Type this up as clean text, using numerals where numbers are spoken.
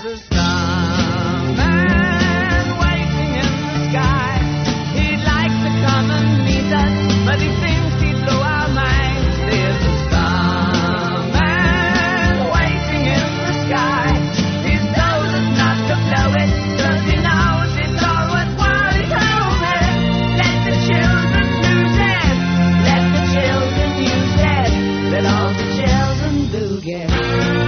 a starman waiting in the sky. He'd like to come and meet us, but he thinks he'd blow our minds. There's a starman waiting in the sky. He's told us not to blow it, 'cause he knows it's all worthwhile. He's hoping. Let the children lose it. Let the children use it. Let all the children do get.